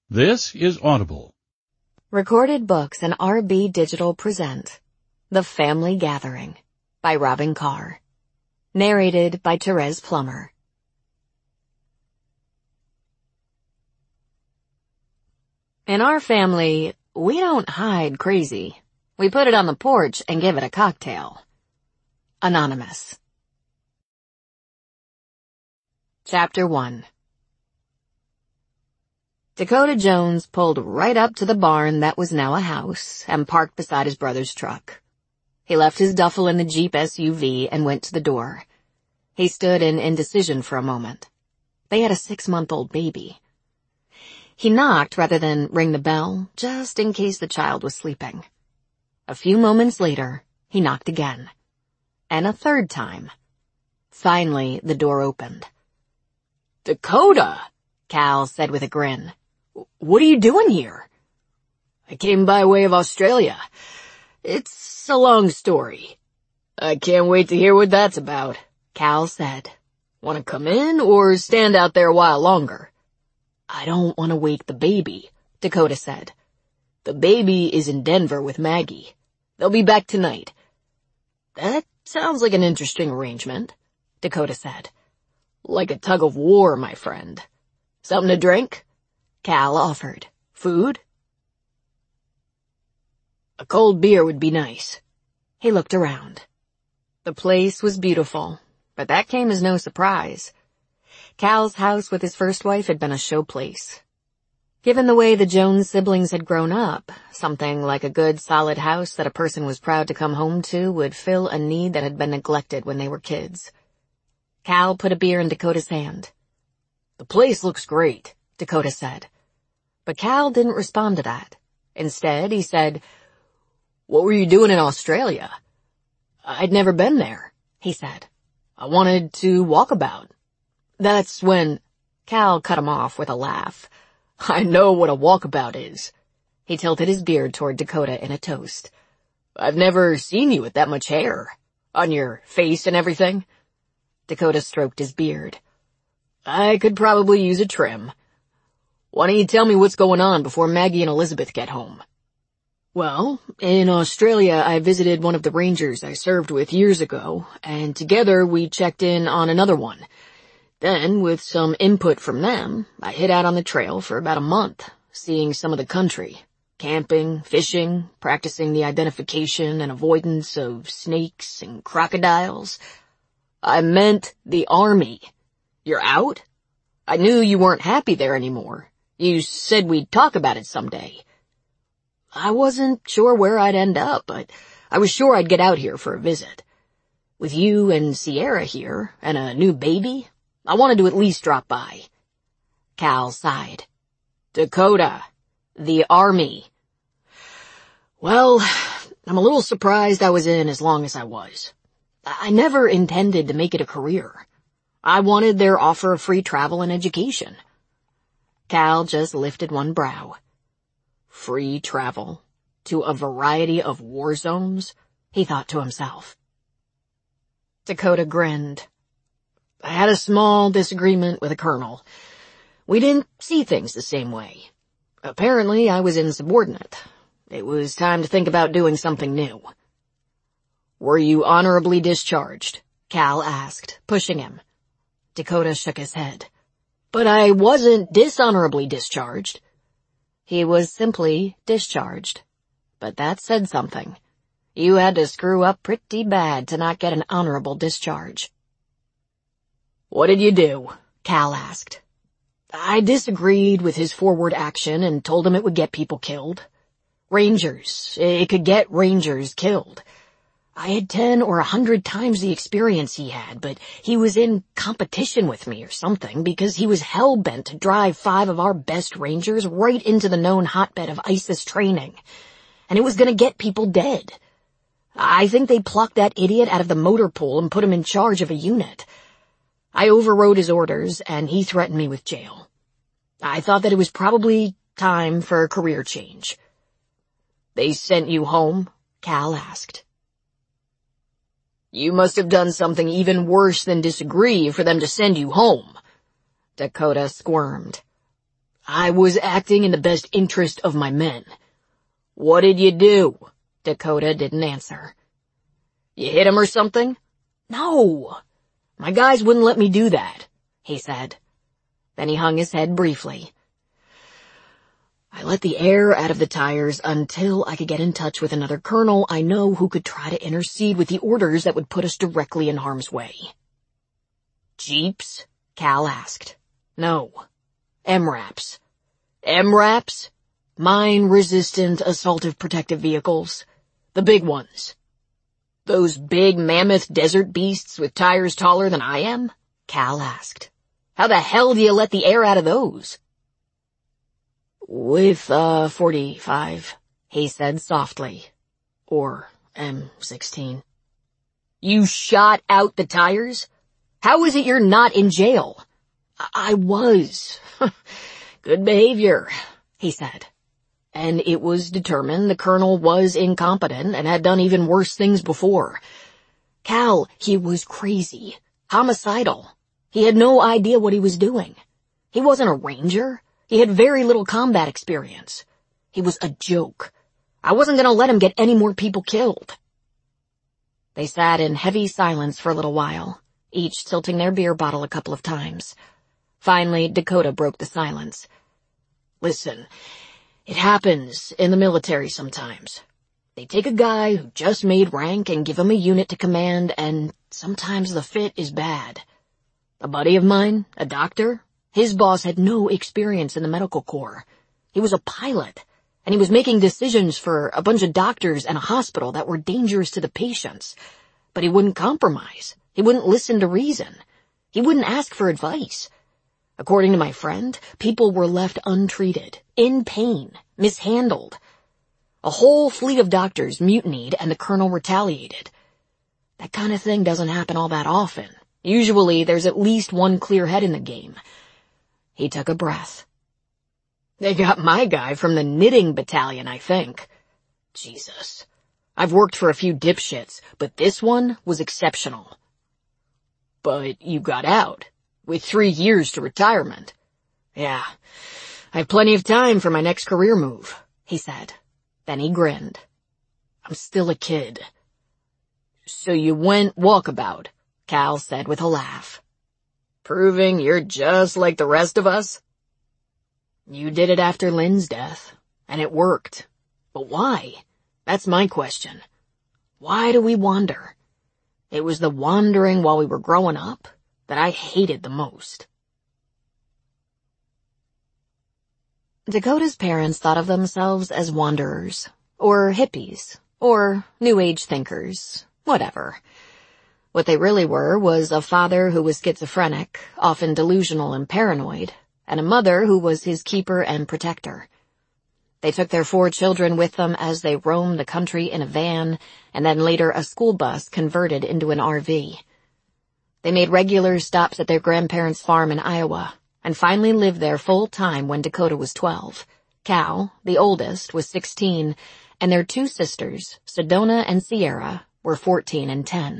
This is Audible. Recorded Books and RB Digital present The Family Gathering by Robin Carr. Narrated by Therese Plummer. In our family, we don't hide crazy. We put it on the porch and give it a cocktail. Anonymous. Chapter 1. Dakota Jones pulled right up to the barn that was now a house and parked beside his brother's truck. He left his duffel in the Jeep SUV and went to the door. He stood in indecision for a moment. They had a 6-month-old baby. He knocked rather than ring the bell, just in case the child was sleeping. A few moments later, he knocked again. And a third time. Finally, the door opened. "Dakota," Cal said with a grin. "What are you doing here?" "I came by way of Australia. It's a long story." "I can't wait to hear what that's about," Cal said. "Want to come in or stand out there a while longer?" "I don't want to wake the baby," Dakota said. "The baby is in Denver with Maggie. They'll be back tonight." "That sounds like an interesting arrangement," Dakota said. "Like a tug of war, my friend. Something to drink?" Cal offered. "Food?" "A cold beer would be nice." He looked around. The place was beautiful, but that came as no surprise. Cal's house with his first wife had been a showplace. Given the way the Jones siblings had grown up, something like a good, solid house that a person was proud to come home to would fill a need that had been neglected when they were kids. Cal put a beer in Dakota's hand. "The place looks great," Dakota said. But Cal didn't respond to that. Instead, he said, "What were you doing in Australia?" "I'd never been there," he said. "I wanted to walk about." "That's when—" Cal cut him off with a laugh. "I know what a walkabout is." He tilted his beard toward Dakota in a toast. "I've never seen you with that much hair. On your face and everything." Dakota stroked his beard. "I could probably use a trim. Why don't you tell me what's going on before Maggie and Elizabeth get home?" "Well, in Australia I visited one of the rangers I served with years ago, and together we checked in on another one. Then, with some input from them, I hid out on the trail for about a month, seeing some of the country, camping, fishing, practicing the identification and avoidance of snakes and crocodiles." "I meant the army. You're out? I knew you weren't happy there anymore. You said we'd talk about it someday." "I wasn't sure where I'd end up, but I was sure I'd get out here for a visit. With you and Sierra here, and a new baby, I wanted to at least drop by." Cal sighed. "Dakota, the army." "Well, I'm a little surprised I was in as long as I was. I never intended to make it a career. I wanted their offer of free travel and education." Cal just lifted one brow. Free travel to a variety of war zones, he thought to himself. Dakota grinned. "I had a small disagreement with a colonel. We didn't see things the same way. Apparently, I was insubordinate. It was time to think about doing something new." "Were you honorably discharged?" Cal asked, pushing him. Dakota shook his head. "But I wasn't dishonorably discharged." He was simply discharged. But that said something. You had to screw up pretty bad to not get an honorable discharge. "What did you do?" Cal asked. "I disagreed with his forward action and told him it would get people killed. Rangers. It could get Rangers killed. I had 10 or 100 times the experience he had, but he was in competition with me or something because he was hell-bent to drive 5 of our best Rangers right into the known hotbed of ISIS training. And it was going to get people dead. I think they plucked that idiot out of the motor pool and put him in charge of a unit. I overrode his orders, and he threatened me with jail. I thought that it was probably time for a career change." "They sent you home?" Cal asked. "You must have done something even worse than disagree for them to send you home." Dakota squirmed. I was acting in the best interest of my men. What did you do? Dakota didn't answer. You hit him or something? No. My guys wouldn't let me do that, he said. Then he hung his head briefly. I let the air out of the tires until I could get in touch with another colonel I know who could try to intercede with the orders that would put us directly in harm's way. Jeeps? Cal asked. No. MRAPs. MRAPs? Mine-resistant assaultive protective vehicles. The big ones. Those big mammoth desert beasts with tires taller than I am? Cal asked. How the hell do you let the air out of those? With, 45, he said softly. Or M16. You shot out the tires? How is it you're not in jail? I was. Good behavior, he said. And it was determined the colonel was incompetent and had done even worse things before. Cal, he was crazy. Homicidal. He had no idea what he was doing. He wasn't a ranger. He had very little combat experience. He was a joke. I wasn't going to let him get any more people killed. They sat in heavy silence for a little while, each tilting their beer bottle a couple of times. Finally, Dakota broke the silence. Listen, it happens in the military sometimes. They take a guy who just made rank and give him a unit to command, and sometimes the fit is bad. A buddy of mine, a doctor, his boss had no experience in the medical corps. He was a pilot, and he was making decisions for a bunch of doctors and a hospital that were dangerous to the patients. But he wouldn't compromise. He wouldn't listen to reason. He wouldn't ask for advice. According to my friend, people were left untreated, in pain, mishandled. A whole fleet of doctors mutinied and the colonel retaliated. That kind of thing doesn't happen all that often. Usually there's at least one clear head in the game. He took a breath. They got my guy from the knitting battalion, I think. Jesus. I've worked for a few dipshits, but this one was exceptional. But you got out, with 3 years to retirement. Yeah, I have plenty of time for my next career move, he said. Then he grinned. I'm still a kid. So you went walkabout, Cal said with a laugh. Proving you're just like the rest of us? You did it after Lynn's death, and it worked. But why? That's my question. Why do we wander? It was the wandering while we were growing up that I hated the most. Dakota's parents thought of themselves as wanderers, or hippies, or New Age thinkers, whatever. What they really were was a father who was schizophrenic, often delusional and paranoid, and a mother who was his keeper and protector. They took their 4 children with them as they roamed the country in a van, and then later a school bus converted into an RV. They made regular stops at their grandparents' farm in Iowa, and finally lived there full-time when Dakota was 12. Cal, the oldest, was 16, and their 2 sisters, Sedona and Sierra, were 14 and 10.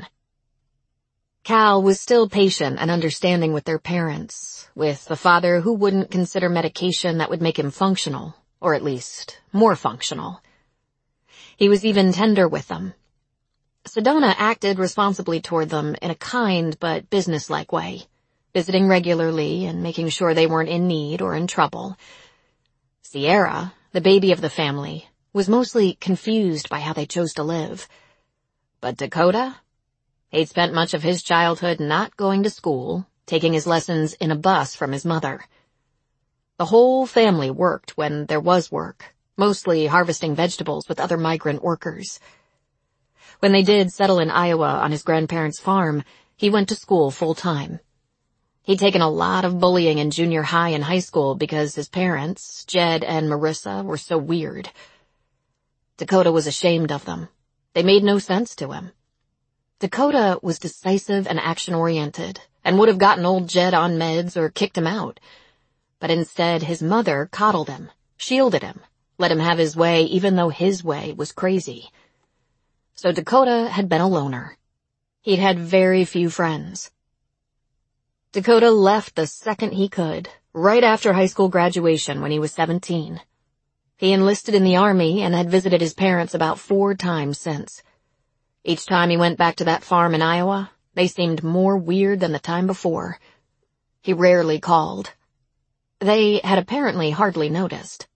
Cal was still patient and understanding with their parents, with a father who wouldn't consider medication that would make him functional, or at least more functional. He was even tender with them. Sedona acted responsibly toward them in a kind but businesslike way, visiting regularly and making sure they weren't in need or in trouble. Sierra, the baby of the family, was mostly confused by how they chose to live. But Dakota? He'd spent much of his childhood not going to school, taking his lessons in a bus from his mother. The whole family worked when there was work, mostly harvesting vegetables with other migrant workers. When they did settle in Iowa on his grandparents' farm, he went to school full-time. He'd taken a lot of bullying in junior high and high school because his parents, Jed and Marissa, were so weird. Dakota was ashamed of them. They made no sense to him. Dakota was decisive and action-oriented, and would have gotten old Jed on meds or kicked him out. But instead, his mother coddled him, shielded him, let him have his way even though his way was crazy. So Dakota had been a loner. He'd had very few friends. Dakota left the second he could, right after high school graduation when he was 17. He enlisted in the Army and had visited his parents about 4 times since. Each time he went back to that farm in Iowa, they seemed more weird than the time before. He rarely called. They had apparently hardly noticed.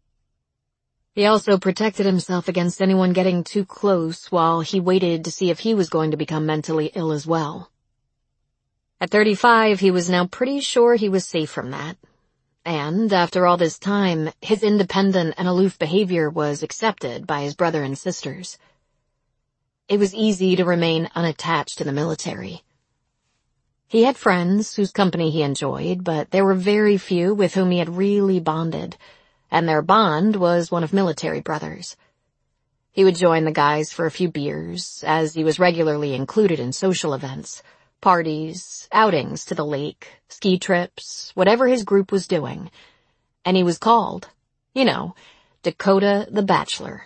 He also protected himself against anyone getting too close while he waited to see if he was going to become mentally ill as well. At 35, he was now pretty sure he was safe from that. And, after all this time, his independent and aloof behavior was accepted by his brother and sisters. It was easy to remain unattached in the military. He had friends whose company he enjoyed, but there were very few with whom he had really bonded, and their bond was one of military brothers. He would join the guys for a few beers, as he was regularly included in social events, parties, outings to the lake, ski trips, whatever his group was doing. And he was called, Dakota the Bachelor.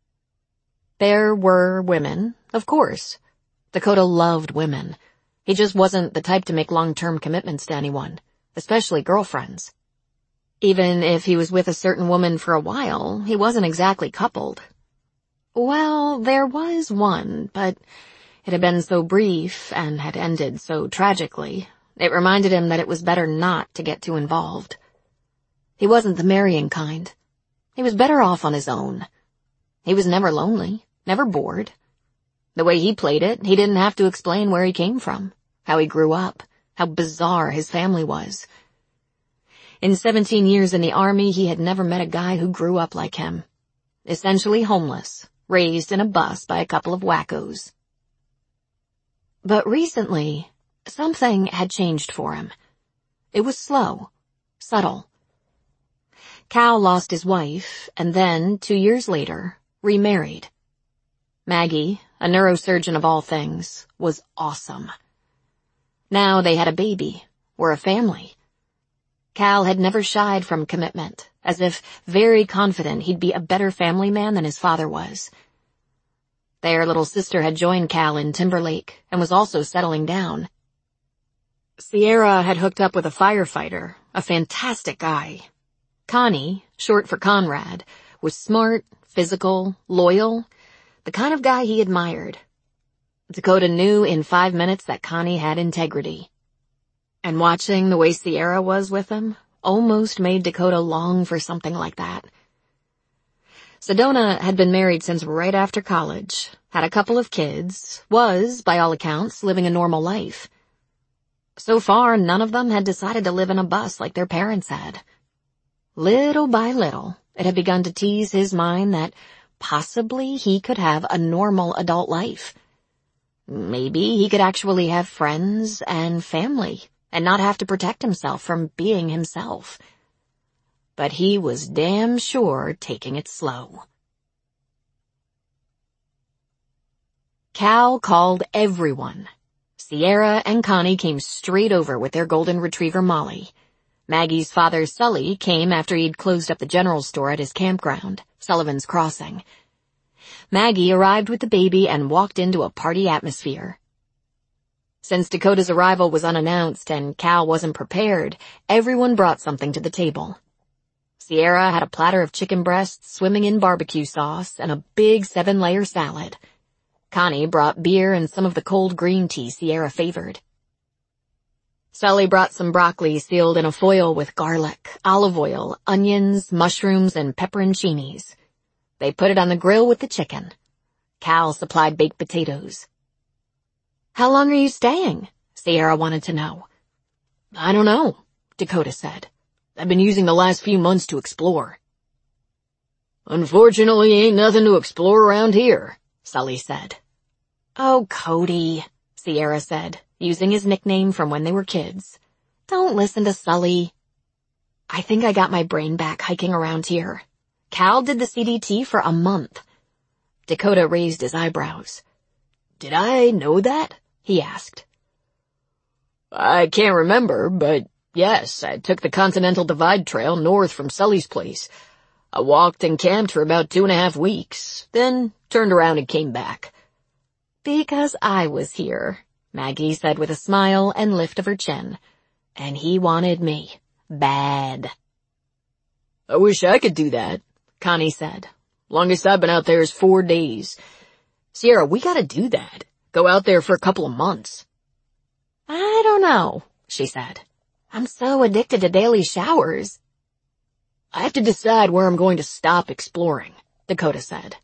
There were women, of course. Dakota loved women. He just wasn't the type to make long-term commitments to anyone, especially girlfriends. Even if he was with a certain woman for a while, he wasn't exactly coupled. Well, there was one, but it had been so brief and had ended so tragically, it reminded him that it was better not to get too involved. He wasn't the marrying kind. He was better off on his own. He was never lonely, never bored. The way he played it, he didn't have to explain where he came from, how he grew up, how bizarre his family was. In 17 years in the Army, he had never met a guy who grew up like him. Essentially homeless, raised in a bus by a couple of wackos. But recently, something had changed for him. It was slow, subtle. Cal lost his wife, and then, 2 years later, remarried. Maggie, a neurosurgeon of all things, was awesome. Now they had a baby, were a family. Cal had never shied from commitment, as if very confident he'd be a better family man than his father was. Their little sister had joined Cal in Timberlake and was also settling down. Sierra had hooked up with a firefighter, a fantastic guy. Connie, short for Conrad, was smart, physical, loyal, the kind of guy he admired. Dakota knew in 5 minutes that Connie had integrity. And watching the way Sierra was with him almost made Dakota long for something like that. Sedona had been married since right after college, had a couple of kids, was, by all accounts, living a normal life. So far, none of them had decided to live in a bus like their parents had. Little by little, it had begun to tease his mind that possibly he could have a normal adult life. Maybe he could actually have friends and family and not have to protect himself from being himself. But he was damn sure taking it slow. Cal called everyone. Sierra and Connie came straight over with their golden retriever Molly. Maggie's father Sully came after he'd closed up the general store at his campground, Sullivan's Crossing. Maggie arrived with the baby and walked into a party atmosphere. Since Dakota's arrival was unannounced and Cal wasn't prepared, everyone brought something to the table. Sierra had a platter of chicken breasts swimming in barbecue sauce and a big 7-layer salad. Connie brought beer and some of the cold green tea Sierra favored. Sully brought some broccoli sealed in a foil with garlic, olive oil, onions, mushrooms, and pepperoncinis. They put it on the grill with the chicken. Cal supplied baked potatoes. "How long are you staying?" Sierra wanted to know. "I don't know," Dakota said. "I've been using the last few months to explore." "Unfortunately, ain't nothing to explore around here," Sully said. "Oh, Cody," Sierra said, using his nickname from when they were kids. "Don't listen to Sully." "I think I got my brain back hiking around here. Cal did the CDT for a month." Dakota raised his eyebrows. "Did I know that?" he asked. "I can't remember, but yes, I took the Continental Divide Trail north from Sully's place. I walked and camped for about 2.5 weeks, then turned around and came back." "Because I was here," Maggie said with a smile and lift of her chin. "And he wanted me. Bad. I wish I could do that, Connie said. Longest I've been out there is 4 days. Sierra, we gotta do that. Go out there for a couple of months. I don't know, she said. I'm so addicted to daily showers. I have to decide where I'm going to stop exploring, Dakota said.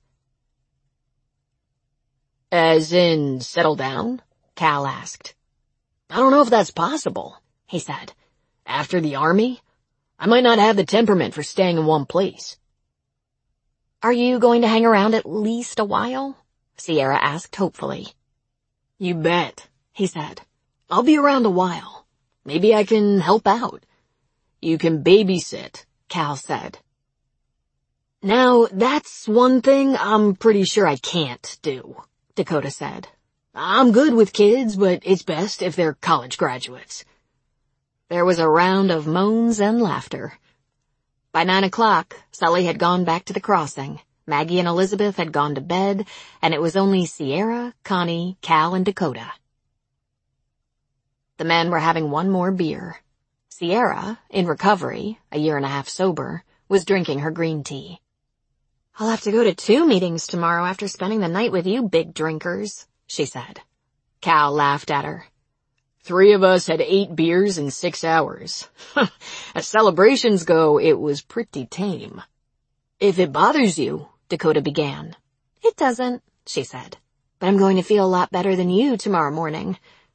As in, settle down? Cal asked. I don't know if that's possible, he said. After the army, I might not have the temperament for staying in one place. Are you going to hang around at least a while? Sierra asked hopefully. You bet, he said. I'll be around a while. Maybe I can help out. You can babysit, Cal said. Now, that's one thing I'm pretty sure I can't do, Dakota said. I'm good with kids, but it's best if they're college graduates. There was a round of moans and laughter. By 9 o'clock, Sully had gone back to the crossing. Maggie and Elizabeth had gone to bed, and it was only Sierra, Connie, Cal, and Dakota. The men were having one more beer. Sierra, in recovery, a year and a half sober, was drinking her green tea. I'll have to go to 2 meetings tomorrow after spending the night with you big drinkers, she said. Cal laughed at her. 3 of us had 8 beers in 6 hours. As celebrations go, it was pretty tame. If it bothers you, Dakota began. It doesn't, she said. But I'm going to feel a lot better than you tomorrow morning.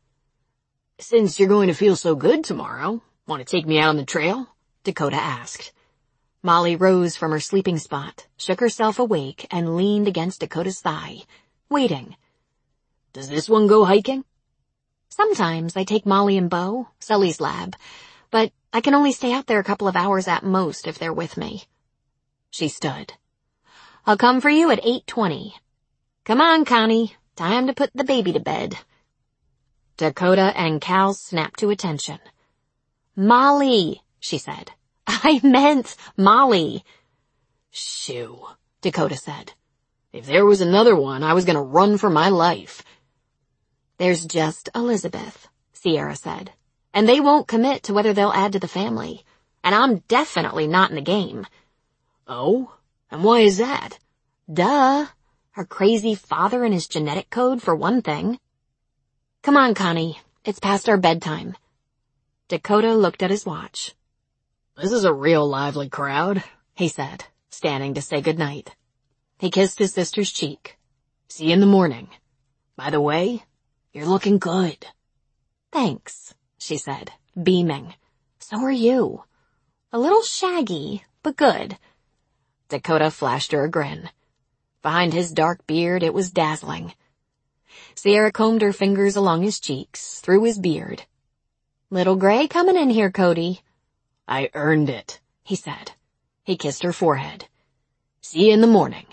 Since you're going to feel so good tomorrow, want to take me out on the trail? Dakota asked. Molly rose from her sleeping spot, shook herself awake, and leaned against Dakota's thigh, waiting. Does this one go hiking? Sometimes I take Molly and Bo, Sully's lab, but I can only stay out there a couple of hours at most if they're with me. She stood. I'll come for you at 8:20. Come on, Connie. Time to put the baby to bed. Dakota and Cal snapped to attention. Molly, she said. I meant Molly. Shoo, Dakota said. If there was another one, I was going to run for my life. There's just Elizabeth, Sierra said. And they won't commit to whether they'll add to the family. And I'm definitely not in the game. Oh? And why is that? Duh. Her crazy father and his genetic code, for one thing. Come on, Connie. It's past our bedtime. Dakota looked at his watch. This is a real lively crowd, he said, standing to say goodnight. He kissed his sister's cheek. See you in the morning. By the way, you're looking good. Thanks, she said, beaming. So are you. A little shaggy, but good. Dakota flashed her a grin. Behind his dark beard, it was dazzling. Sierra combed her fingers along his cheeks, through his beard. Little gray coming in here, Cody. I earned it, he said. He kissed her forehead. See you in the morning.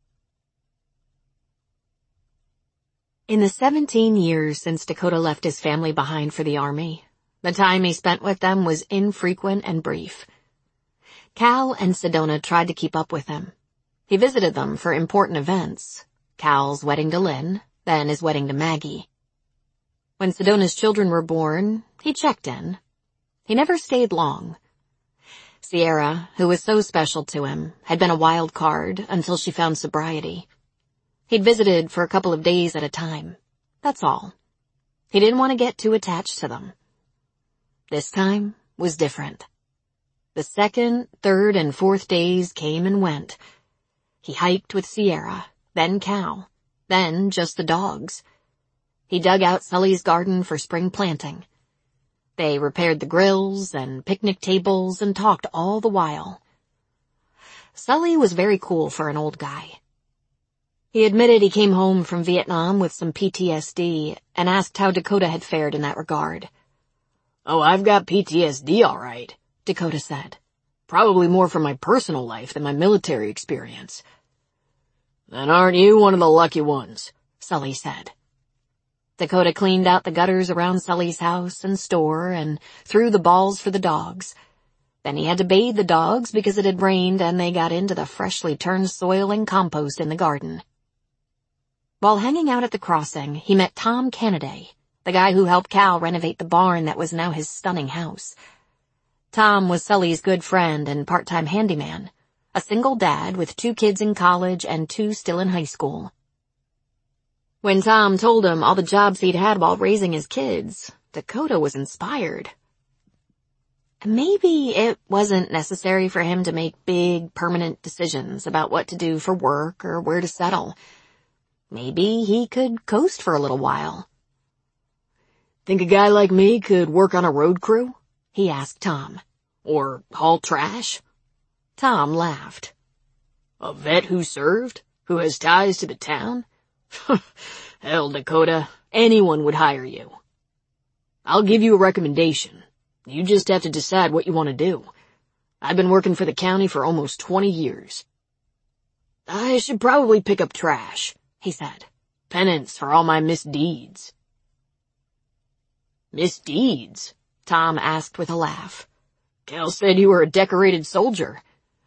In the 17 years since Dakota left his family behind for the army, the time he spent with them was infrequent and brief. Cal and Sedona tried to keep up with him. He visited them for important events. Cal's wedding to Lynn, then his wedding to Maggie. When Sedona's children were born, he checked in. He never stayed long. Sierra, who was so special to him, had been a wild card until she found sobriety. He'd visited for a couple of days at a time. That's all. He didn't want to get too attached to them. This time was different. The 2nd, 3rd, and 4th days came and went. He hiked with Sierra, then Cal, then just the dogs. He dug out Sully's garden for spring planting. They repaired the grills and picnic tables and talked all the while. Sully was very cool for an old guy. He admitted he came home from Vietnam with some PTSD and asked how Dakota had fared in that regard. Oh, I've got PTSD all right, Dakota said. Probably more from my personal life than my military experience. Then aren't you one of the lucky ones, Sully said. Dakota cleaned out the gutters around Sully's house and store and threw the balls for the dogs. Then he had to bathe the dogs because it had rained and they got into the freshly turned soil and compost in the garden. While hanging out at the crossing, he met Tom Kennedy, the guy who helped Cal renovate the barn that was now his stunning house. Tom was Sully's good friend and part-time handyman, a single dad with 2 kids in college and 2 still in high school. When Tom told him all the jobs he'd had while raising his kids, Dakota was inspired. Maybe it wasn't necessary for him to make big, permanent decisions about what to do for work or where to settle. Maybe he could coast for a little while. "Think a guy like me could work on a road crew?" he asked Tom. "Or haul trash?" Tom laughed. "A vet who served? Who has ties to the town? Hell, Dakota, anyone would hire you. I'll give you a recommendation. You just have to decide what you want to do. I've been working for the county for almost 20 years. I should probably pick up trash," he said. "Penance for all my misdeeds." "Misdeeds?" Tom asked with a laugh. "Cal said you were a decorated soldier."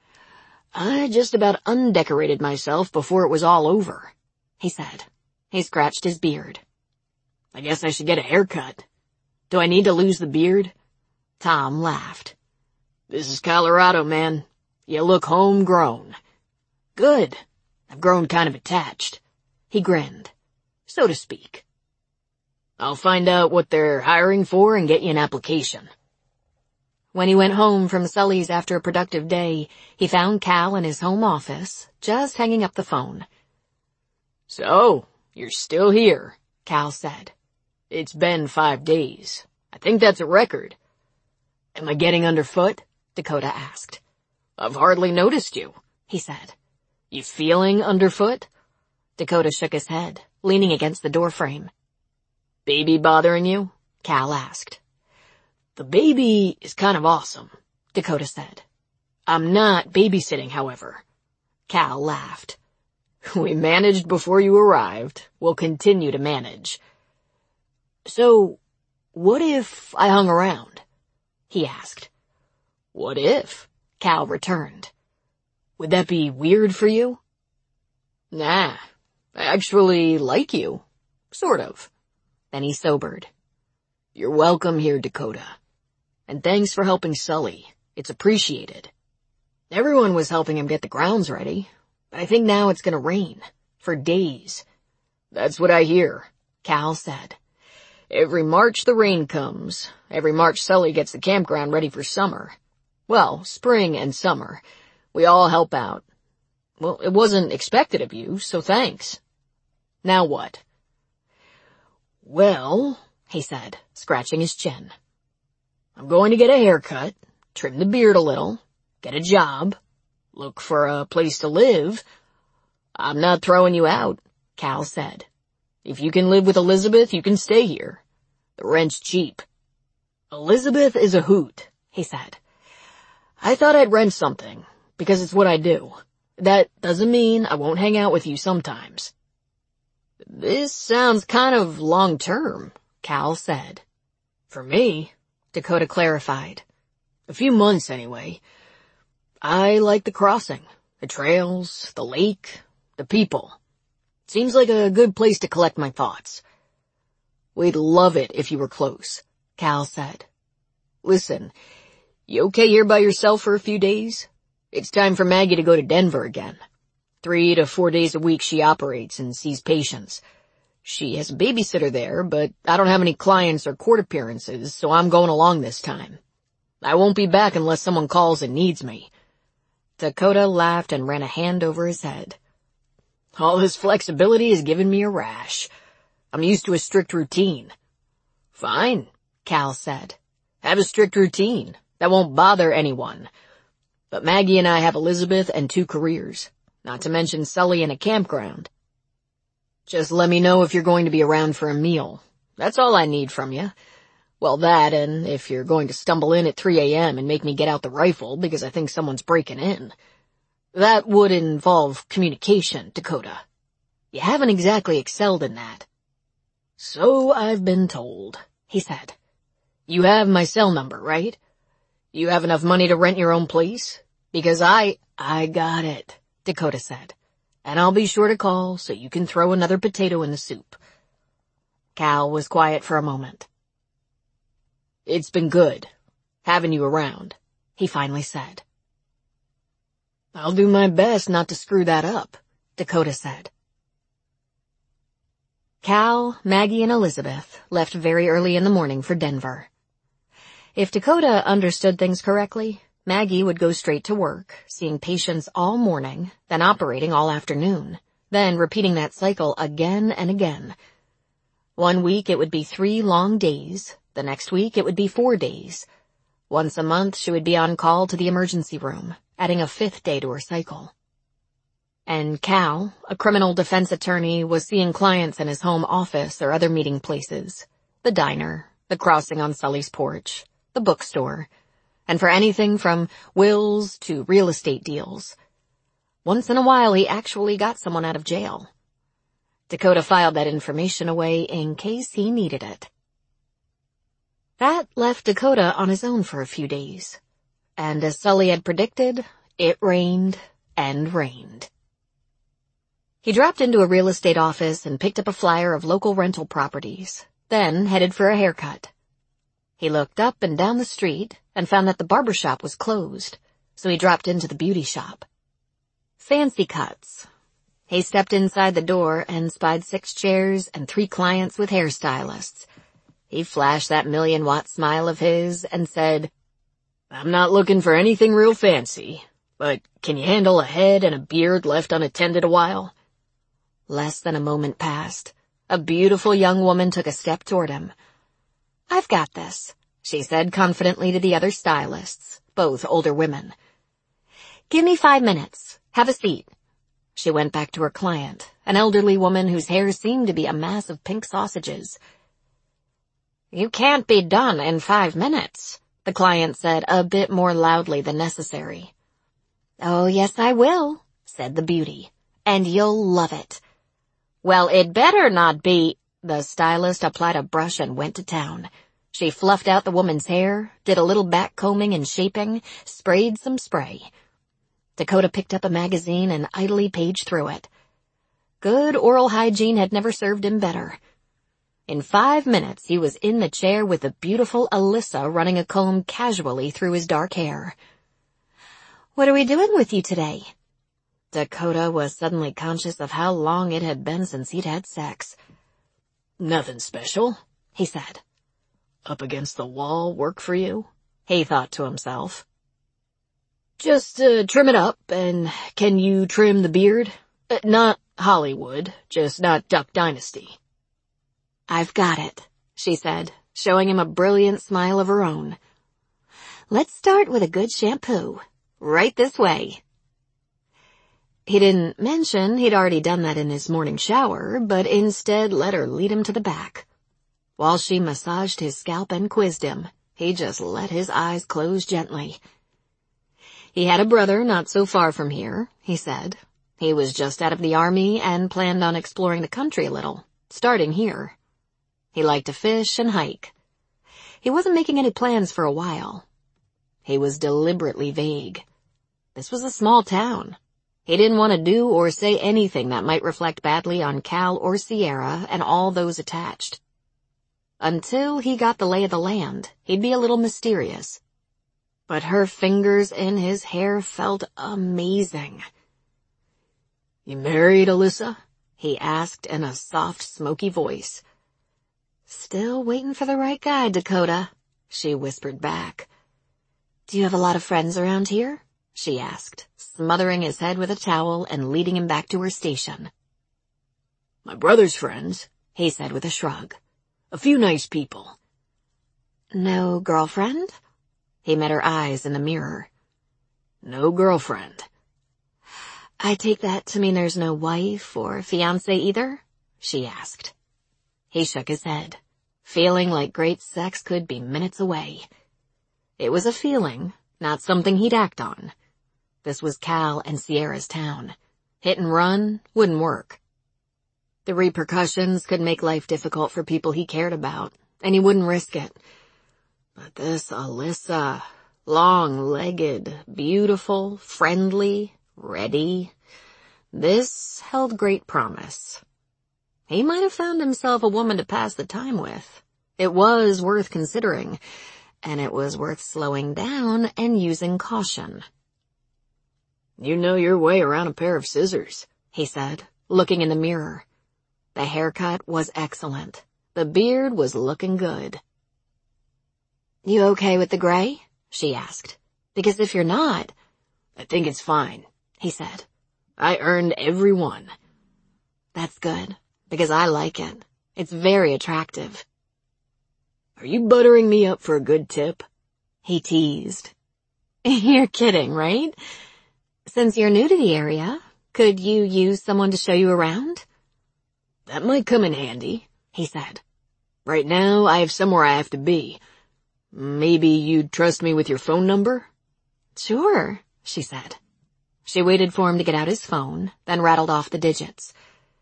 "I just about undecorated myself before it was all over," he said. He scratched his beard. "I guess I should get a haircut. Do I need to lose the beard?" Tom laughed. "This is Colorado, man. You look homegrown." "Good. I've grown kind of attached." He grinned. "So to speak." "I'll find out what they're hiring for and get you an application." When he went home from Sully's after a productive day, he found Cal in his home office, just hanging up the phone. "So, you're still here," Cal said. "It's been 5 days. I think that's a record." "Am I getting underfoot?" Dakota asked. "I've hardly noticed you," he said. "You feeling underfoot?" Dakota shook his head, leaning against the doorframe. "Baby bothering you?" Cal asked. "The baby is kind of awesome," Dakota said. "I'm not babysitting, however." Cal laughed. "We managed before you arrived. We'll continue to manage." "So, what if I hung around?" he asked. "What if?" Cal returned. "Would that be weird for you?" "Nah, I actually like you. Sort of." Then he sobered. "You're welcome here, Dakota. And thanks for helping Sully. It's appreciated. Everyone was helping him get the grounds ready, but I think now it's gonna rain. For days." "That's what I hear," Cal said. "Every March the rain comes. Every March Sully gets the campground ready for summer. Well, spring and summer. We all help out. Well, it wasn't expected of you, so thanks. Now what?" "Well," he said, scratching his chin. "I'm going to get a haircut, trim the beard a little, get a job, look for a place to live." "I'm not throwing you out," Cal said. "If you can live with Elizabeth, you can stay here. The rent's cheap." "Elizabeth is a hoot," he said. "I thought I'd rent something, because it's what I do. That doesn't mean I won't hang out with you sometimes." "This sounds kind of long-term," Cal said. "For me," Dakota clarified. "A few months anyway. I like the crossing, the trails, the lake, the people. Seems like a good place to collect my thoughts." "We'd love it if you were close," Cal said. "Listen, you okay here by yourself for a few days? It's time for Maggie to go to Denver again. 3 to 4 days a week she operates and sees patients. She has a babysitter there, but I don't have any clients or court appearances, so I'm going along this time. I won't be back unless someone calls and needs me." Dakota laughed and ran a hand over his head. "All this flexibility has given me a rash. I'm used to a strict routine." "Fine," Cal said. "Have a strict routine. That won't bother anyone. But Maggie and I have Elizabeth and 2 careers, not to mention Sully and a campground. Just let me know if you're going to be around for a meal. That's all I need from you. Well, that, and if you're going to stumble in at 3 a.m. and make me get out the rifle because I think someone's breaking in. That would involve communication, Dakota. You haven't exactly excelled in that." "So I've been told," he said. "You have my cell number, right? You have enough money to rent your own place? Because I got it," Dakota said. "And I'll be sure to call so you can throw another potato in the soup." Cal was quiet for a moment. "It's been good, having you around," he finally said. I'll do my best not to screw that up, Dakota said. Cal, Maggie, and Elizabeth left very early in the morning for Denver. If Dakota understood things correctly, Maggie would go straight to work, seeing patients all morning, then operating all afternoon, then repeating that cycle again and again. One week it would be 3 long days, the next week it would be 4 days. Once a month she would be on call to the emergency room, adding a 5th day to her cycle. And Cal, a criminal defense attorney, was seeing clients in his home office or other meeting places, the diner, the crossing on Sully's porch, the bookstore, and for anything from wills to real estate deals. Once in a while he actually got someone out of jail. Dakota filed that information away in case he needed it. That left Dakota on his own for a few days. And as Sully had predicted, it rained and rained. He dropped into a real estate office and picked up a flyer of local rental properties, then headed for a haircut. He looked up and down the street and found that the barber shop was closed, so he dropped into the beauty shop. Fancy cuts. He stepped inside the door and spied 6 chairs and 3 clients with hairstylists. He flashed that million-watt smile of his and said, "I'm not looking for anything real fancy, but can you handle a head and a beard left unattended a while?" Less than a moment passed. A beautiful young woman took a step toward him. "I've got this," she said confidently to the other stylists, both older women. "Give me 5 minutes. Have a seat." She went back to her client, an elderly woman whose hair seemed to be a mass of pink sausages. "You can't be done in 5 minutes," the client said a bit more loudly than necessary. "Oh, yes, I will," said the beauty, "and you'll love it." "Well, it better not be." The stylist applied a brush and went to town. She fluffed out the woman's hair, did a little back combing and shaping, sprayed some spray. Dakota picked up a magazine and idly paged through it. Good oral hygiene had never served him better. In 5 minutes he was in the chair with the beautiful Alyssa running a comb casually through his dark hair. "What are we doing with you today?" Dakota was suddenly conscious of how long it had been since he'd had sex. "Nothing special," he said. "Up against the wall work for you?" he thought to himself. "Just trim it up, and can you trim the beard? Not Hollywood, just not Duck Dynasty." "I've got it," she said, showing him a brilliant smile of her own. "Let's start with a good shampoo. Right this way." He didn't mention he'd already done that in his morning shower, but instead let her lead him to the back. While she massaged his scalp and quizzed him, he just let his eyes close gently. He had a brother not so far from here, he said. He was just out of the army and planned on exploring the country a little, starting here. He liked to fish and hike. He wasn't making any plans for a while. He was deliberately vague. This was a small town. He didn't want to do or say anything that might reflect badly on Cal or Sierra and all those attached. Until he got the lay of the land, he'd be a little mysterious. But her fingers in his hair felt amazing. "You married, Alyssa?" he asked in a soft, smoky voice. "Still waiting for the right guy, Dakota," she whispered back. "Do you have a lot of friends around here?" she asked, smothering his head with a towel and leading him back to her station. "My brother's friends," he said with a shrug. "A few nice people." "No girlfriend?" He met her eyes in the mirror. "No girlfriend." "I take that to mean there's no wife or fiancé either?" she asked. He shook his head, feeling like great sex could be minutes away. It was a feeling, not something he'd act on. This was Cal and Sierra's town. Hit and run wouldn't work. The repercussions could make life difficult for people he cared about, and he wouldn't risk it. But this Alyssa, long-legged, beautiful, friendly, ready, this held great promise. He might have found himself a woman to pass the time with. It was worth considering, and it was worth slowing down and using caution. "You know your way around a pair of scissors," he said, looking in the mirror. The haircut was excellent. The beard was looking good. "You okay with the gray?" she asked. "Because if you're not—" "I think it's fine," he said. "I earned every one." "That's good, because I like it. It's very attractive." "Are you buttering me up for a good tip?" he teased. "You're kidding, right? Since you're new to the area, could you use someone to show you around?" "That might come in handy," he said. "Right now, I have somewhere I have to be. Maybe you'd trust me with your phone number?" "Sure," she said. She waited for him to get out his phone, then rattled off the digits.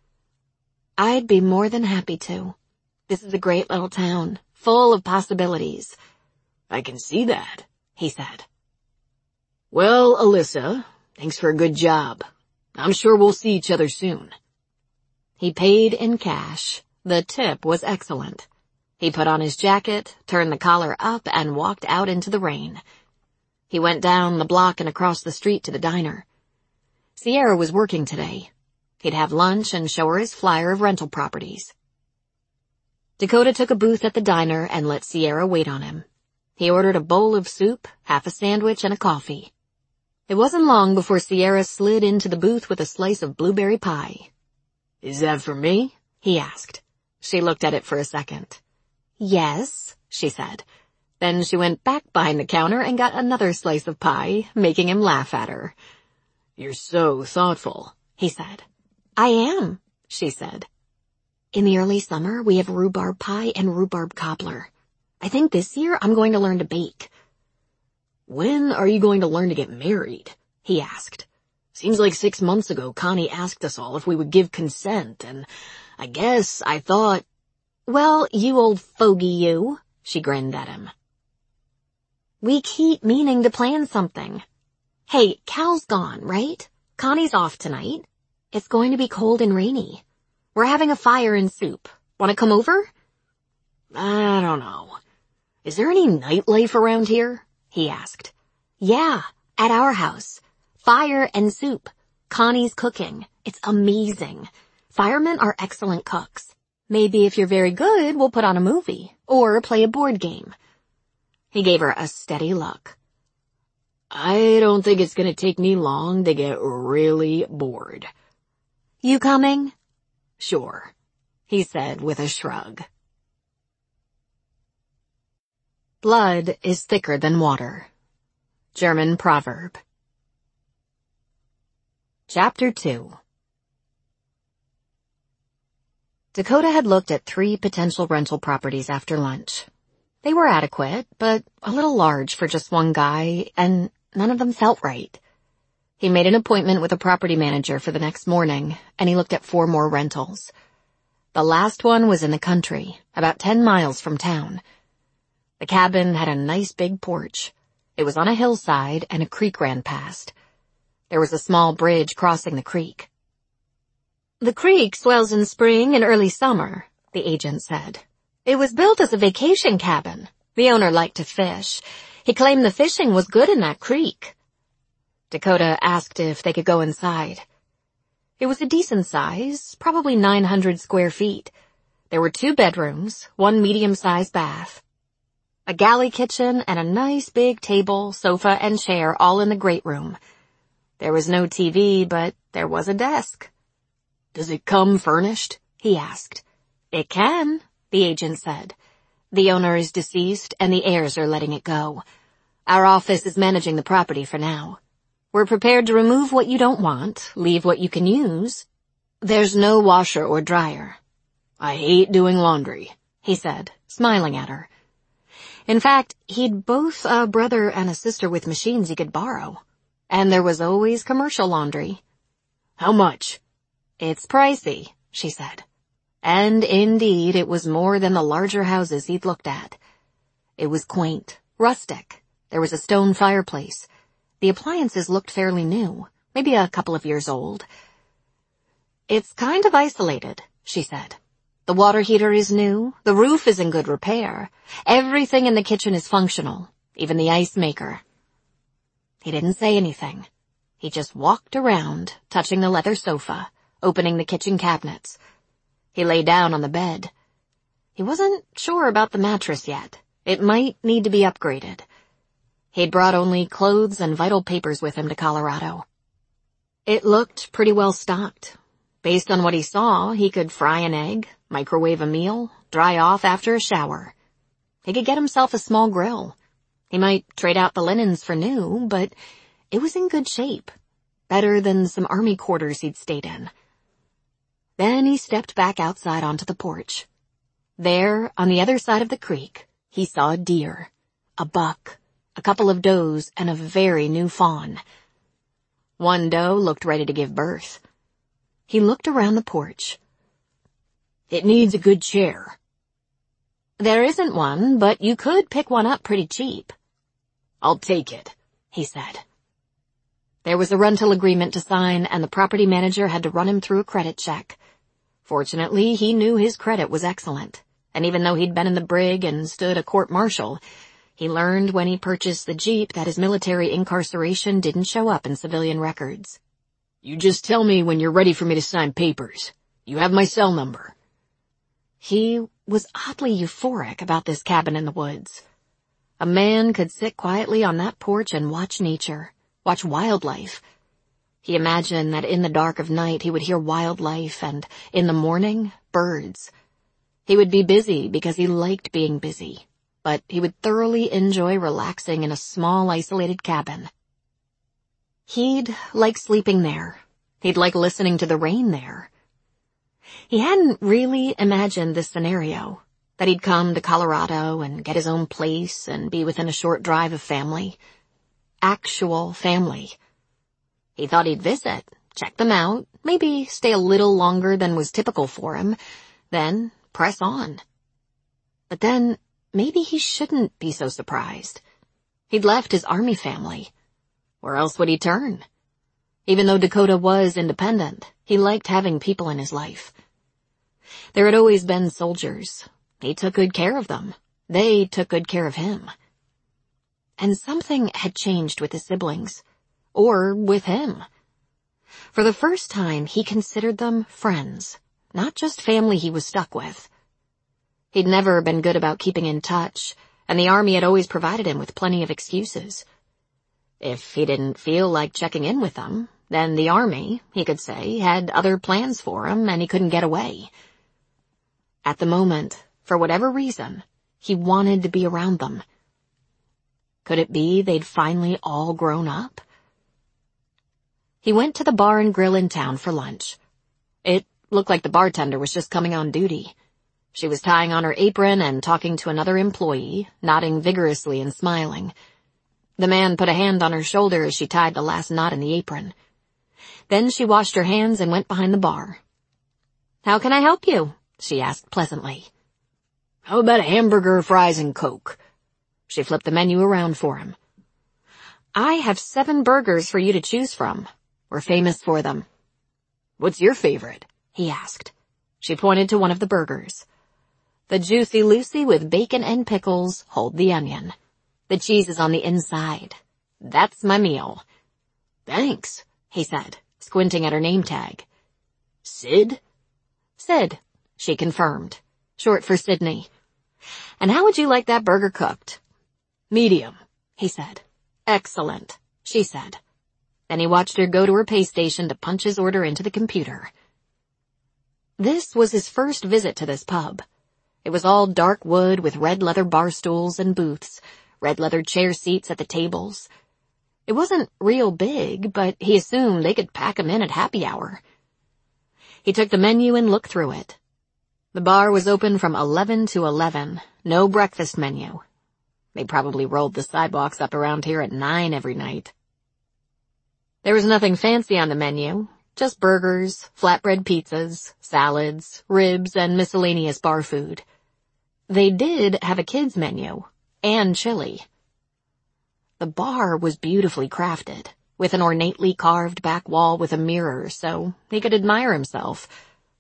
"I'd be more than happy to. This is a great little town, full of possibilities." "I can see that," he said. "Well, Alyssa, thanks for a good job. I'm sure we'll see each other soon." He paid in cash. The tip was excellent. He put on his jacket, turned the collar up, and walked out into the rain. He went down the block and across the street to the diner. Sierra was working today. He'd have lunch and show her his flyer of rental properties. Dakota took a booth at the diner and let Sierra wait on him. He ordered a bowl of soup, half a sandwich, and a coffee. It wasn't long before Sierra slid into the booth with a slice of blueberry pie. "Is that for me?" he asked. She looked at it for a second. "Yes," she said. Then she went back behind the counter and got another slice of pie, making him laugh at her. "You're so thoughtful," he said. "I am," she said. "In the early summer, we have rhubarb pie and rhubarb cobbler. I think this year I'm going to learn to bake." "When are you going to learn to get married?" he asked. "Seems like 6 months ago Connie asked us all if we would give consent, and I guess I thought—" "Well, you old fogey, you," she grinned at him. "We keep meaning to plan something. Hey, Cal's gone, right? Connie's off tonight. It's going to be cold and rainy. We're having a fire and soup. Want to come over?" "I don't know. Is there any nightlife around here?" he asked. "Yeah, at our house. Fire and soup. Connie's cooking. It's amazing. Firemen are excellent cooks. Maybe if you're very good, we'll put on a movie or play a board game." He gave her a steady look. "I don't think it's going to take me long to get really bored." "You coming?" "Sure," he said with a shrug. Blood is thicker than water. German proverb. Chapter 2. Dakota had looked at 3 potential rental properties after lunch. They were adequate, but a little large for just one guy, and none of them felt right. He made an appointment with a property manager for the next morning, and he looked at 4 more rentals. The last one was in the country, about 10 miles from town. The cabin had a nice big porch. It was on a hillside, and a creek ran past. There was a small bridge crossing the creek. "The creek swells in spring and early summer," the agent said. "It was built as a vacation cabin. The owner liked to fish. He claimed the fishing was good in that creek." Dakota asked if they could go inside. It was a decent size, probably 900 square feet. There were 2 bedrooms, 1 medium-sized bath, a galley kitchen, and a nice big table, sofa, and chair all in the great room. There was no TV, but there was a desk. "Does it come furnished?" he asked. "It can," the agent said. "The owner is deceased, and the heirs are letting it go. Our office is managing the property for now. We're prepared to remove what you don't want, leave what you can use. There's no washer or dryer." "I hate doing laundry," he said, smiling at her. In fact, he'd both a brother and a sister with machines he could borrow. And there was always commercial laundry. "How much?" "It's pricey," she said. And indeed, it was more than the larger houses he'd looked at. It was quaint, rustic. There was a stone fireplace. The appliances looked fairly new, maybe a couple of years old. "It's kind of isolated," she said. The water heater is new, the roof is in good repair, everything in the kitchen is functional, even the ice maker. He didn't say anything. He just walked around, touching the leather sofa, opening the kitchen cabinets. He lay down on the bed. He wasn't sure about the mattress yet. It might need to be upgraded. He'd brought only clothes and vital papers with him to Colorado. It looked pretty well stocked. Based on what he saw, he could fry an egg, microwave a meal, dry off after a shower. He could get himself a small grill. He might trade out the linens for new, but it was in good shape. Better than some army quarters he'd stayed in. Then he stepped back outside onto the porch. There, on the other side of the creek, he saw a deer, a buck, a couple of does, and a very new fawn. One doe looked ready to give birth. He looked around the porch. It needs a good chair. There isn't one, but you could pick one up pretty cheap. I'll take it, he said. There was a rental agreement to sign, and the property manager had to run him through a credit check. Fortunately, he knew his credit was excellent, and even though he'd been in the brig and stood a court-martial, he learned when he purchased the Jeep that his military incarceration didn't show up in civilian records. You just tell me when you're ready for me to sign papers. You have my cell number. He was oddly euphoric about this cabin in the woods. A man could sit quietly on that porch and watch nature, watch wildlife. He imagined that in the dark of night he would hear wildlife and, in the morning, birds. He would be busy because he liked being busy, but he would thoroughly enjoy relaxing in a small isolated cabin. He'd like sleeping there. He'd like listening to the rain there. He hadn't really imagined this scenario, that he'd come to Colorado and get his own place and be within a short drive of family. Actual family. He thought he'd visit, check them out, maybe stay a little longer than was typical for him, then press on. But then, maybe he shouldn't be so surprised. He'd left his army family. Where else would he turn? Even though Dakota was independent, he liked having people in his life. There had always been soldiers. He took good care of them. They took good care of him. And something had changed with his siblings. Or with him. For the first time, he considered them friends, not just family he was stuck with. He'd never been good about keeping in touch, and the army had always provided him with plenty of excuses. If he didn't feel like checking in with them, then the army, he could say, had other plans for him and he couldn't get away. At the moment, for whatever reason, he wanted to be around them. Could it be they'd finally all grown up? He went to the bar and grill in town for lunch. It looked like the bartender was just coming on duty. She was tying on her apron and talking to another employee, nodding vigorously and smiling. The man put a hand on her shoulder as she tied the last knot in the apron. Then she washed her hands and went behind the bar. "How can I help you?" she asked pleasantly. How about a hamburger, fries, and Coke? She flipped the menu around for him. "I have 7 burgers for you to choose from. We're famous for them." What's your favorite? He asked. She pointed to one of the burgers. "The Juicy Lucy with bacon and pickles, hold the onion. The cheese is on the inside. That's my meal." Thanks, he said, squinting at her name tag. Sid? Sid, she confirmed, short for Sydney. "And how would you like that burger cooked?" Medium, he said. "Excellent," she said. Then he watched her go to her pay station to punch his order into the computer. This was his first visit to this pub. It was all dark wood with red leather bar stools and booths, red leather chair seats at the tables. It wasn't real big, but he assumed they could pack him in at happy hour. He took the menu and looked through it. The bar was open from 11 to 11, no breakfast menu. They probably rolled the sidewalks up around here at 9 every night. There was nothing fancy on the menu, just burgers, flatbread pizzas, salads, ribs, and miscellaneous bar food. They did have a kids menu, and chili. The bar was beautifully crafted, with an ornately carved back wall with a mirror so he could admire himself.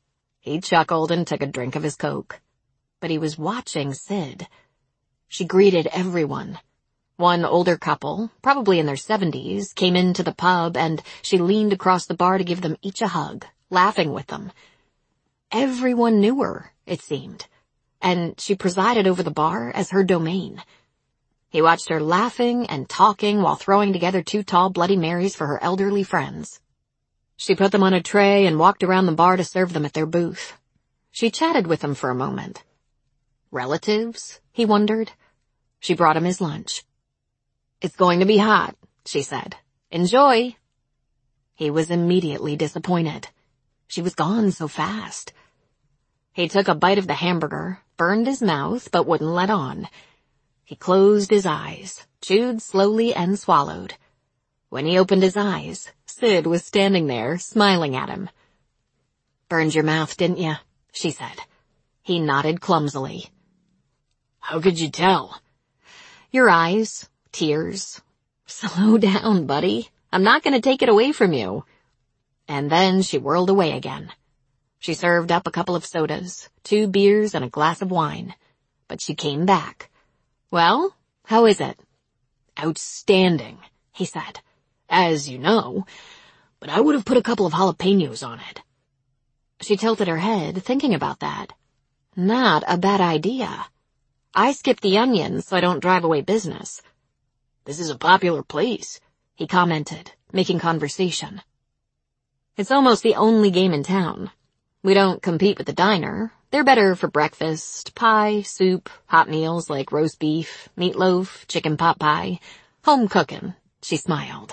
He chuckled and took a drink of his Coke. But he was watching Sid. She greeted everyone. One older couple, probably in their 70s, came into the pub and she leaned across the bar to give them each a hug, laughing with them. Everyone knew her, it seemed, and she presided over the bar as her domain. He watched her laughing and talking while throwing together 2 tall Bloody Marys for her elderly friends. She put them on a tray and walked around the bar to serve them at their booth. She chatted with them for a moment. Relatives? He wondered. She brought him his lunch. "It's going to be hot," she said. "Enjoy." He was immediately disappointed. She was gone so fast. He took a bite of the hamburger, burned his mouth, but wouldn't let on. He closed his eyes, chewed slowly and swallowed. When he opened his eyes, Sid was standing there, smiling at him. "Burned your mouth, didn't you?" she said. He nodded clumsily. "How could you tell?" "Your eyes. Tears." "Slow down, buddy. I'm not going to take it away from you." And then she whirled away again. She served up a couple of sodas, 2 beers and a glass of wine. But she came back. "Well, how is it?" "Outstanding," he said. "As you know, but I would have put a couple of jalapenos on it." She tilted her head, thinking about that. Not a bad idea. "I skip the onions so I don't drive away business." "This is a popular place," he commented, making conversation. "It's almost the only game in town. We don't compete with the diner. They're better for breakfast, pie, soup, hot meals like roast beef, meatloaf, chicken pot pie. Home cooking," she smiled.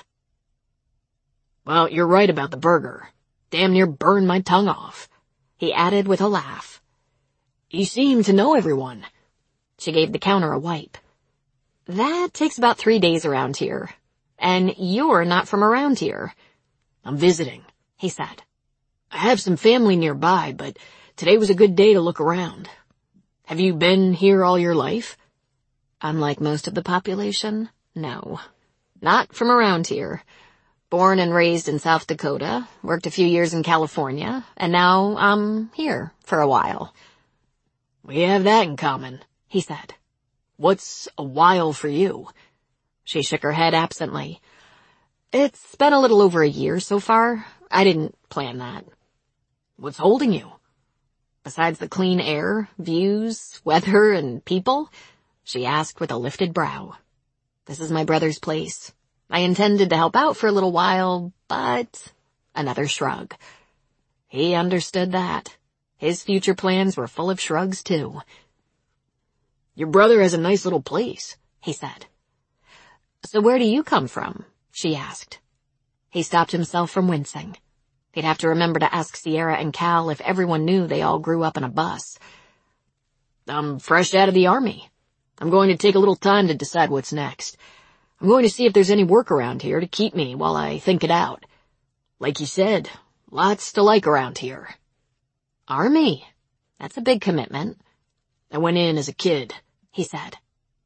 "Well, you're right about the burger. Damn near burned my tongue off," he added with a laugh. "You seem to know everyone." She gave the counter a wipe. "That takes about 3 days around here. And you're not from around here." "I'm visiting," he said. "I have some family nearby, but today was a good day to look around. Have you been here all your life?" "Unlike most of the population, no. Not from around here. Born and raised in South Dakota, worked a few years in California, and now I'm here for a while." "We have that in common," he said. "What's a while for you?" She shook her head absently. "It's been a little over a year so far. I didn't plan that." "What's holding you?" "Besides the clean air, views, weather, and people?" she asked with a lifted brow. "This is my brother's place. I intended to help out for a little while, but..." Another shrug. He understood that. His future plans were full of shrugs, too. "Your brother has a nice little place," he said. "So where do you come from?" she asked. He stopped himself from wincing. He'd have to remember to ask Sierra and Cal if everyone knew they all grew up in a bus. "I'm fresh out of the army. I'm going to take a little time to decide what's next. I'm going to see if there's any work around here to keep me while I think it out. Like you said, lots to like around here." "Army? That's a big commitment." "I went in as a kid," he said.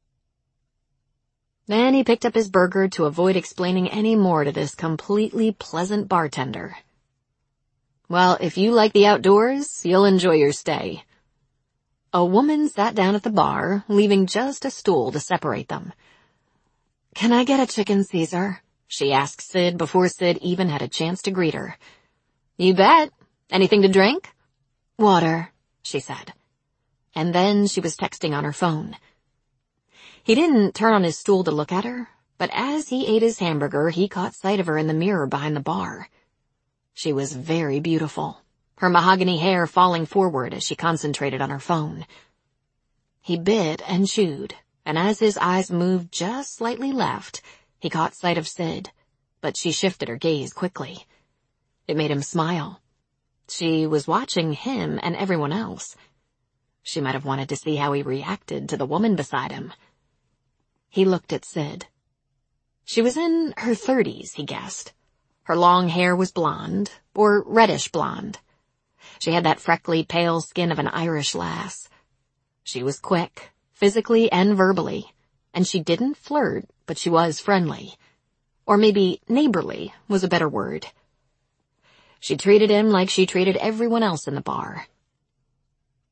Then he picked up his burger to avoid explaining any more to this completely pleasant bartender. "Well, if you like the outdoors, you'll enjoy your stay." A woman sat down at the bar, leaving just a stool to separate them. "Can I get a chicken Caesar?" she asked Sid before Sid even had a chance to greet her. "You bet. Anything to drink?" "Water," she said. And then she was texting on her phone. He didn't turn on his stool to look at her, but as he ate his hamburger, he caught sight of her in the mirror behind the bar. She was very beautiful, her mahogany hair falling forward as she concentrated on her phone. He bit and chewed, and as his eyes moved just slightly left, he caught sight of Sid, but she shifted her gaze quickly. It made him smile. She was watching him and everyone else. She might have wanted to see how he reacted to the woman beside him. He looked at Sid. She was in her 30s, he guessed. Her long hair was blonde, or reddish blonde. She had that freckly, pale skin of an Irish lass. She was quick, physically and verbally, and she didn't flirt, but she was friendly. Or maybe neighborly was a better word. She treated him like she treated everyone else in the bar,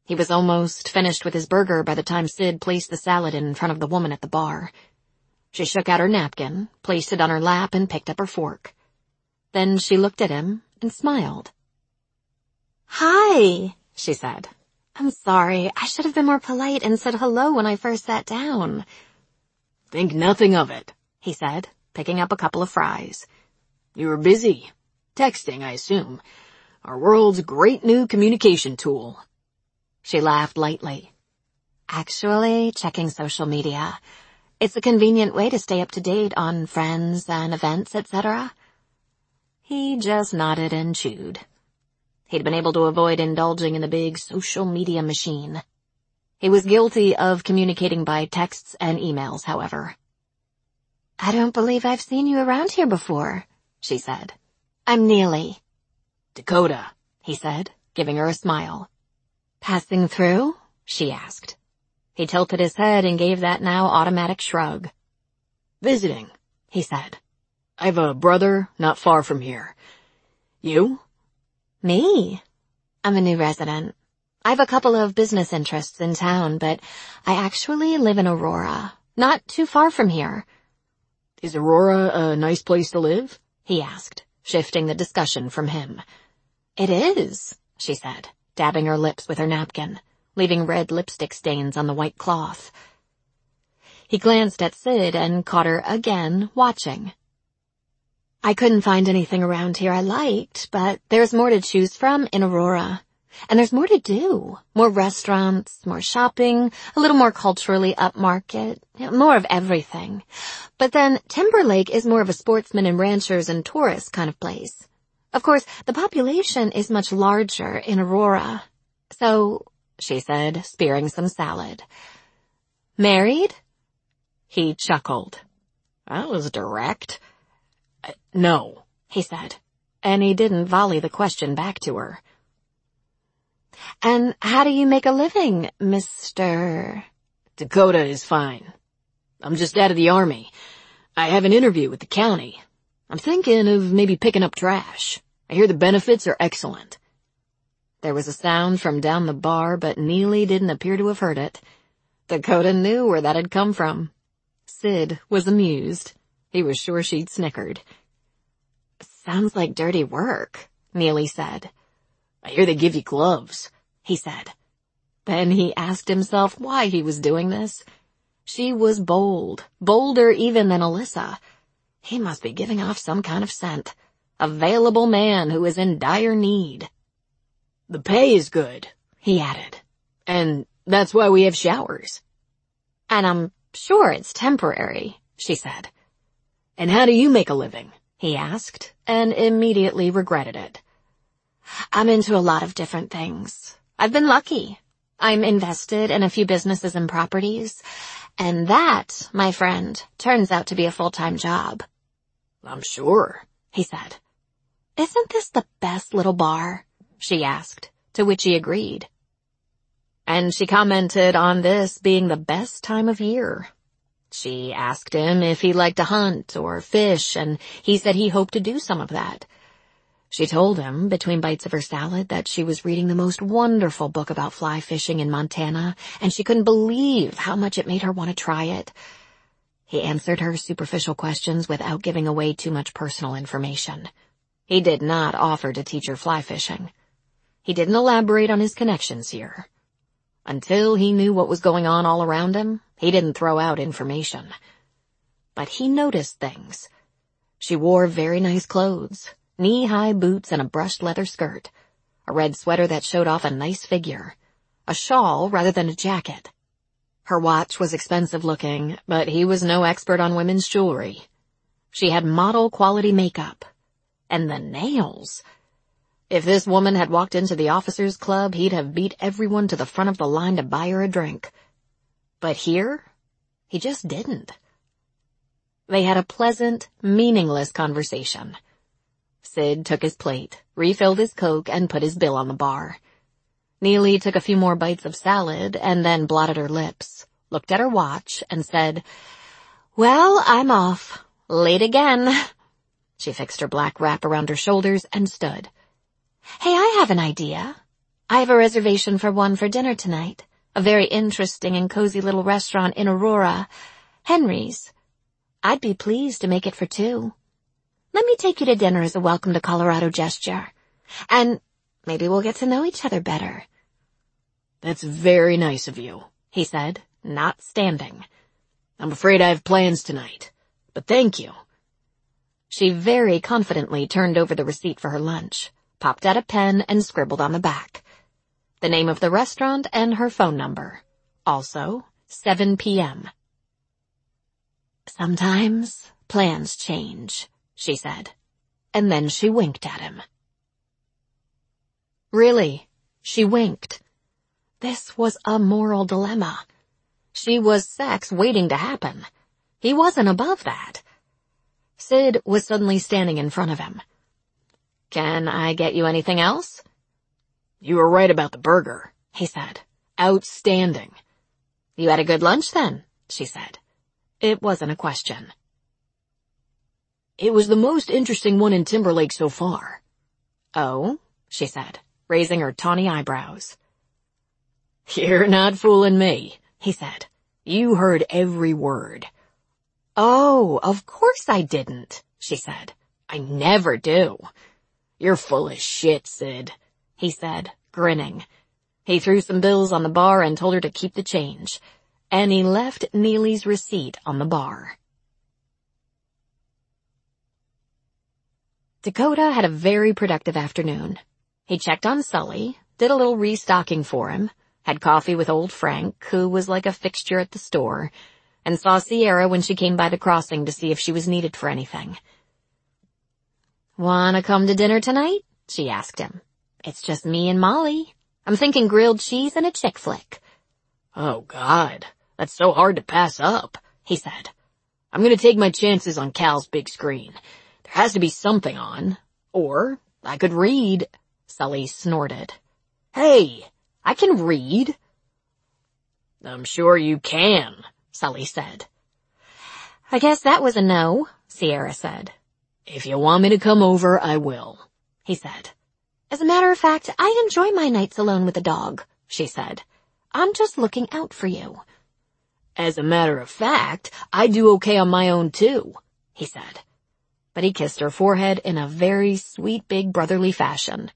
He was almost finished with his burger by the time Sid placed the salad in front of the woman at the bar. She shook out her napkin, placed it on her lap, and picked up her fork. Then she looked at him and smiled. "Hi," she said. "I'm sorry. I should have been more polite and said hello when I first sat down." "Think nothing of it," he said, picking up a couple of fries. "You were busy. Texting, I assume. Our world's great new communication tool." She laughed lightly. "Actually, checking social media. It's a convenient way to stay up to date on friends and events, etc." He just nodded and chewed. He'd been able to avoid indulging in the big social media machine. He was guilty of communicating by texts and emails, however. "I don't believe I've seen you around here before," she said. "I'm Neely." "Dakota," he said, giving her a smile. "Passing through?" she asked. He tilted his head and gave that now automatic shrug. "Visiting," he said. "I've a brother not far from here. You?" "Me? I'm a new resident. I've a couple of business interests in town, but I actually live in Aurora, not too far from here." "Is Aurora a nice place to live?" he asked, shifting the discussion from him. "It is," she said, dabbing her lips with her napkin, leaving red lipstick stains on the white cloth. He glanced at Sid and caught her again watching. "I couldn't find anything around here I liked, but there's more to choose from in Aurora. And there's more to do. More restaurants, more shopping, a little more culturally upmarket, more of everything. But then Timberlake is more of a sportsmen and ranchers and tourists kind of place. Of course, the population is much larger in Aurora. So," she said, spearing some salad. "Married?" He chuckled. "That was direct." "No," he said, and he didn't volley the question back to her. "And how do you make a living, Mr.?" "Dakota is fine. I'm just out of the Army. I have an interview with the county. I'm thinking of maybe picking up trash. I hear the benefits are excellent." There was a sound from down the bar, but Neely didn't appear to have heard it. Dakota knew where that had come from. Sid was amused. He was sure she'd snickered. "Sounds like dirty work," Neely said. "I hear they give you gloves," he said. Then he asked himself why he was doing this. She was bold, bolder even than Alyssa. He must be giving off some kind of scent. A valuable man who is in dire need. "The pay is good," he added. "And that's why we have showers." "And I'm sure it's temporary," she said. "And how do you make a living?" he asked, and immediately regretted it. "I'm into a lot of different things. I've been lucky. I'm invested in a few businesses and properties, and that, my friend, turns out to be a full-time job." "I'm sure," he said. "Isn't this the best little bar?" she asked, to which he agreed. And she commented on this being the best time of year. She asked him if he liked to hunt or fish, and he said he hoped to do some of that. She told him, between bites of her salad, that she was reading the most wonderful book about fly fishing in Montana, and she couldn't believe how much it made her want to try it. He answered her superficial questions without giving away too much personal information. He did not offer to teach her fly fishing. He didn't elaborate on his connections here. Until he knew what was going on all around him, he didn't throw out information. But he noticed things. She wore very nice clothes, knee-high boots and a brushed leather skirt, a red sweater that showed off a nice figure, a shawl rather than a jacket. Her watch was expensive looking, but he was no expert on women's jewelry. She had model-quality makeup. And the nails. If this woman had walked into the officers' club, he'd have beat everyone to the front of the line to buy her a drink. But here, he just didn't. They had a pleasant, meaningless conversation. Sid took his plate, refilled his Coke, and put his bill on the bar. Neely took a few more bites of salad and then blotted her lips, looked at her watch, and said, "Well, I'm off. Late again." She fixed her black wrap around her shoulders and stood. "Hey, I have an idea." I have a reservation for one for dinner tonight. A very interesting and cozy little restaurant in Aurora. Henry's. I'd be pleased to make it for two. Let me take you to dinner as a welcome to Colorado gesture. And maybe we'll get to know each other better. That's very nice of you, he said, not standing. I'm afraid I have plans tonight, but thank you. She very confidently turned over the receipt for her lunch, popped out a pen and scribbled on the back the name of the restaurant and her phone number. Also, 7 p.m. Sometimes plans change, she said, and then she winked at him. Really, she winked. This was a moral dilemma. She was sex waiting to happen. He wasn't above that. Sid was suddenly standing in front of him. Can I get you anything else? You were right about the burger, he said. Outstanding. You had a good lunch then, she said. It wasn't a question. It was the most interesting one in Timberlake so far. Oh, she said, raising her tawny eyebrows. You're not fooling me, he said. You heard every word. Oh, of course I didn't, she said. I never do. You're full of shit, Sid, he said, grinning. He threw some bills on the bar and told her to keep the change, and he left Neely's receipt on the bar. Dakota had a very productive afternoon. He checked on Sully, did a little restocking for him, had coffee with old Frank, who was like a fixture at the store, and saw Sierra when she came by the crossing to see if she was needed for anything. "Wanna come to dinner tonight?" she asked him. "It's just me and Molly. I'm thinking grilled cheese and a chick flick." "Oh, God, that's so hard to pass up," he said. "I'm gonna take my chances on Cal's big screen. There has to be something on. Or I could read." Sully snorted. "Hey, I can read." "I'm sure you can," Sully said. "I guess that was a no," Sierra said. "If you want me to come over, I will," he said. "As a matter of fact, I enjoy my nights alone with the dog," she said. "I'm just looking out for you." "As a matter of fact, I do okay on my own too," he said. But he kissed her forehead in a very sweet big brotherly fashion.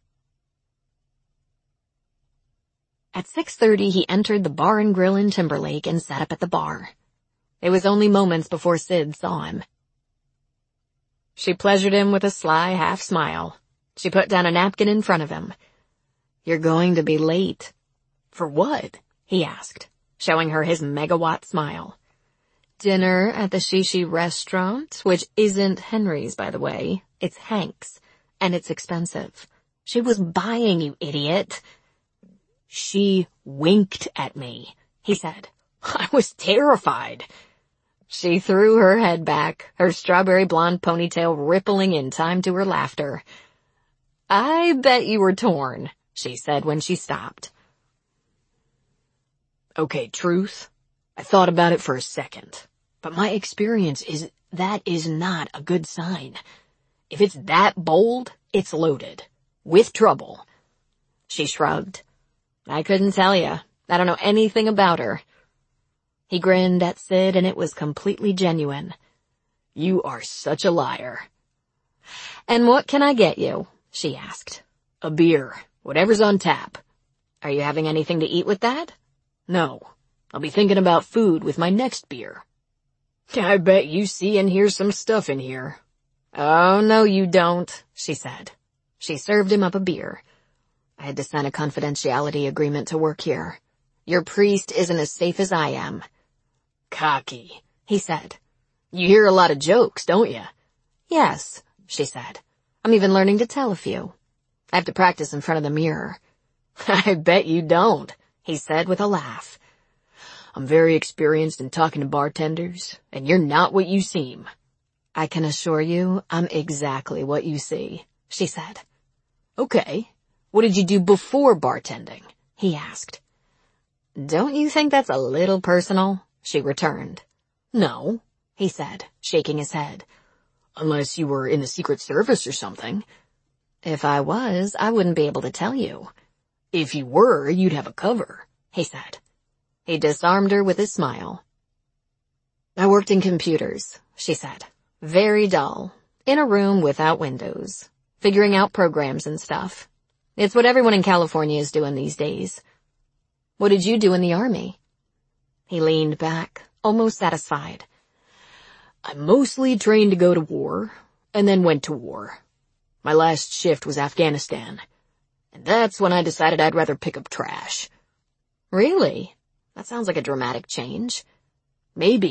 At 6:30 he entered the bar and grill in Timberlake and sat up at the bar. It was only moments before Sid saw him. She pleasured him with a sly half-smile. She put down a napkin in front of him. "You're going to be late." "For what?" he asked, showing her his megawatt smile. "Dinner at the Shishi restaurant, which isn't Henry's, by the way. It's Hank's, and it's expensive. She was buying, you idiot." "She winked at me," he said. "I was terrified." She threw her head back, her strawberry blonde ponytail rippling in time to her laughter. "I bet you were torn," she said when she stopped. "Okay, truth. I thought about it for a second, but my experience is that is not a good sign. If it's that bold, it's loaded. With trouble." She shrugged. "I couldn't tell you. I don't know anything about her." He grinned at Sid, and it was completely genuine. "You are such a liar." "And what can I get you?" she asked. "A beer. Whatever's on tap." "Are you having anything to eat with that?" "No. I'll be thinking about food with my next beer." "I bet you see and hear some stuff in here." "Oh, no you don't," she said. She served him up a beer. "I had to sign a confidentiality agreement to work here. Your priest isn't as safe as I am." "Cocky," he said. "You hear a lot of jokes, don't you?" "Yes," she said. "I'm even learning to tell a few. I have to practice in front of the mirror." "I bet you don't," he said with a laugh. "I'm very experienced in talking to bartenders, and you're not what you seem." "I can assure you I'm exactly what you see," she said. "Okay. What did you do before bartending?" he asked. "Don't you think that's a little personal?" she returned. "No," he said, shaking his head. "Unless you were in the Secret Service or something." "If I was, I wouldn't be able to tell you." If you were, you'd have a cover, he said. He disarmed her with a smile. I worked in computers, she said. Very dull. In a room without windows. Figuring out programs and stuff. It's what everyone in California is doing these days. What did you do in the army? He leaned back, almost satisfied. I mostly trained to go to war, and then went to war. My last shift was Afghanistan. And that's when I decided I'd rather pick up trash. Really? That sounds like a dramatic change. Maybe.